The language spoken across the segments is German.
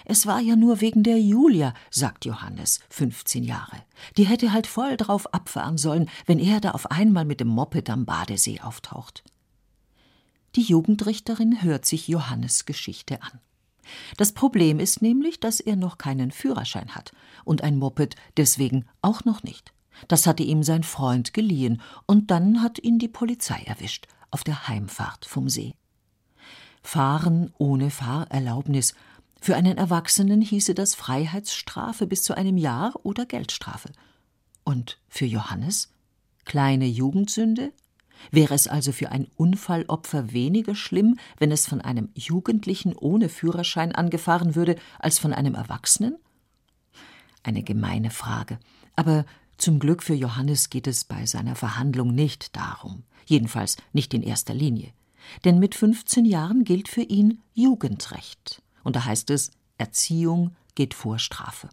»Es war ja nur wegen der Julia«, sagt Johannes, 15 Jahre. »Die hätte halt voll drauf abfahren sollen, wenn er da auf einmal mit dem Moped am Badesee auftaucht.« Die Jugendrichterin hört sich Johannes' Geschichte an. Das Problem ist nämlich, dass er noch keinen Führerschein hat und ein Moped deswegen auch noch nicht. Das hatte ihm sein Freund geliehen und dann hat ihn die Polizei erwischt, auf der Heimfahrt vom See. Fahren ohne Fahrerlaubnis. Für einen Erwachsenen hieße das Freiheitsstrafe bis zu einem Jahr oder Geldstrafe. Und für Johannes? Kleine Jugendsünde? Wäre es also für ein Unfallopfer weniger schlimm, wenn es von einem Jugendlichen ohne Führerschein angefahren würde, als von einem Erwachsenen? Eine gemeine Frage. Aber zum Glück für Johannes geht es bei seiner Verhandlung nicht darum. Jedenfalls nicht in erster Linie. Denn mit 15 Jahren gilt für ihn Jugendrecht. Und da heißt es, Erziehung geht vor Strafe.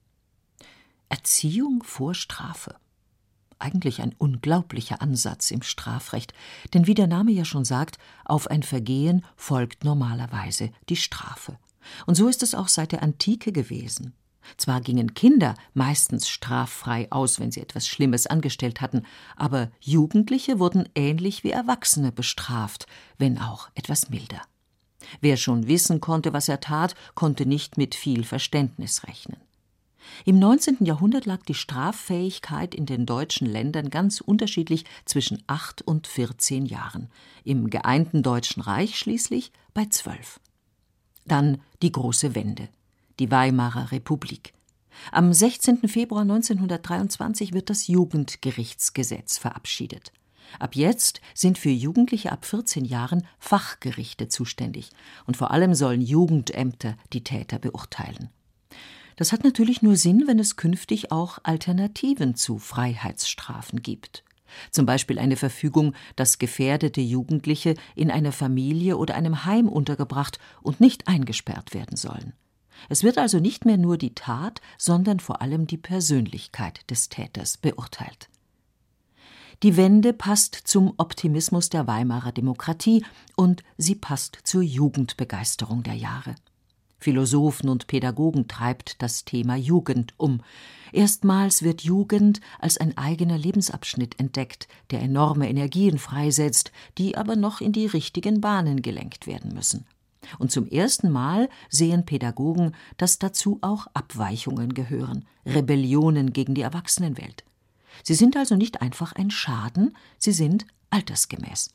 Erziehung vor Strafe. Eigentlich ein unglaublicher Ansatz im Strafrecht, denn wie der Name ja schon sagt, auf ein Vergehen folgt normalerweise die Strafe. Und so ist es auch seit der Antike gewesen. Zwar gingen Kinder meistens straffrei aus, wenn sie etwas Schlimmes angestellt hatten, aber Jugendliche wurden ähnlich wie Erwachsene bestraft, wenn auch etwas milder. Wer schon wissen konnte, was er tat, konnte nicht mit viel Verständnis rechnen. Im 19. Jahrhundert lag die Straffähigkeit in den deutschen Ländern ganz unterschiedlich zwischen 8 und 14 Jahren, im geeinten Deutschen Reich schließlich bei 12. Dann die große Wende, die Weimarer Republik. Am 16. Februar 1923 wird das Jugendgerichtsgesetz verabschiedet. Ab jetzt sind für Jugendliche ab 14 Jahren Fachgerichte zuständig und vor allem sollen Jugendämter die Täter beurteilen. Das hat natürlich nur Sinn, wenn es künftig auch Alternativen zu Freiheitsstrafen gibt. Zum Beispiel eine Verfügung, dass gefährdete Jugendliche in einer Familie oder einem Heim untergebracht und nicht eingesperrt werden sollen. Es wird also nicht mehr nur die Tat, sondern vor allem die Persönlichkeit des Täters beurteilt. Die Wende passt zum Optimismus der Weimarer Demokratie und sie passt zur Jugendbegeisterung der Jahre. Philosophen und Pädagogen treibt das Thema Jugend um. Erstmals wird Jugend als ein eigener Lebensabschnitt entdeckt, der enorme Energien freisetzt, die aber noch in die richtigen Bahnen gelenkt werden müssen. Und zum ersten Mal sehen Pädagogen, dass dazu auch Abweichungen gehören, Rebellionen gegen die Erwachsenenwelt. Sie sind also nicht einfach ein Schaden, sie sind altersgemäß.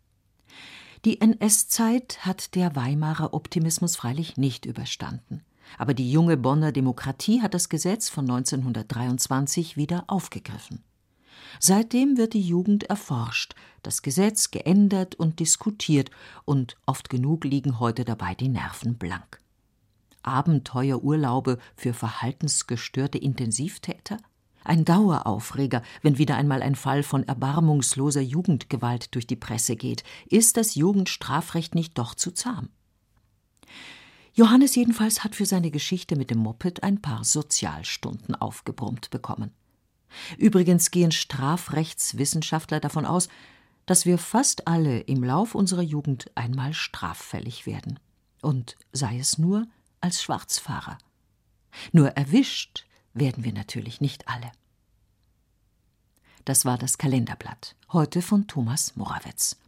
Die NS-Zeit hat der Weimarer Optimismus freilich nicht überstanden. Aber die junge Bonner Demokratie hat das Gesetz von 1923 wieder aufgegriffen. Seitdem wird die Jugend erforscht, das Gesetz geändert und diskutiert, und oft genug liegen heute dabei die Nerven blank. Abenteuerurlaube für verhaltensgestörte Intensivtäter? Ein Daueraufreger, wenn wieder einmal ein Fall von erbarmungsloser Jugendgewalt durch die Presse geht. Ist das Jugendstrafrecht nicht doch zu zahm? Johannes jedenfalls hat für seine Geschichte mit dem Moped ein paar Sozialstunden aufgebrummt bekommen. Übrigens gehen Strafrechtswissenschaftler davon aus, dass wir fast alle im Lauf unserer Jugend einmal straffällig werden. Und sei es nur als Schwarzfahrer. Nur erwischt werden wir natürlich nicht alle. Das war das Kalenderblatt, heute von Thomas Morawetz.